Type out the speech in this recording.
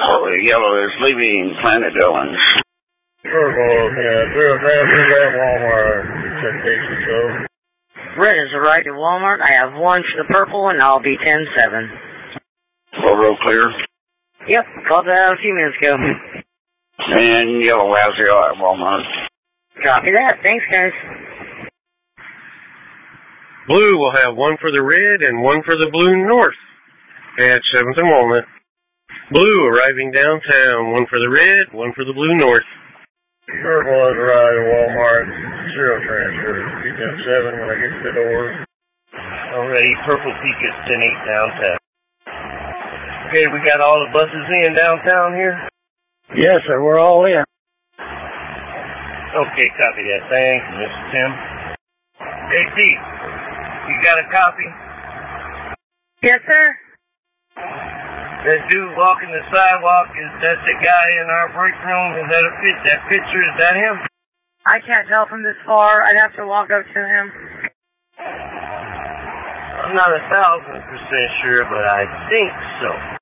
Yellow is leaving Planet Dillons. Purple, yeah, 0 transfers at Walmart. 10 cases, so. Red has arrived at Walmart. I have 1 for the purple, and I'll be 10-7. Road clear. Yep, called that out a few minutes ago. And yellow has 0 at Walmart. Copy that. Thanks, guys. Blue will have 1 for the red and 1 for the blue north at 7th and Walnut. Blue arriving downtown, 1 for the red, 1 for the blue north. Purple has arrived at Walmart. 0 transfers. Be 10-7 when I get to the door. Already, purple peak at 10-8 downtown. Okay, we got all the buses in downtown here? Yes, sir, we're all in. Okay, copy that. Thanks, Mr. Tim. Hey, Pete, you got a copy? Yes, sir. That dude walking the sidewalk, that's the guy in our break room? Is that that picture, is that him? I can't tell from this far. I'd have to walk up to him. I'm not 1,000% sure, but I think so.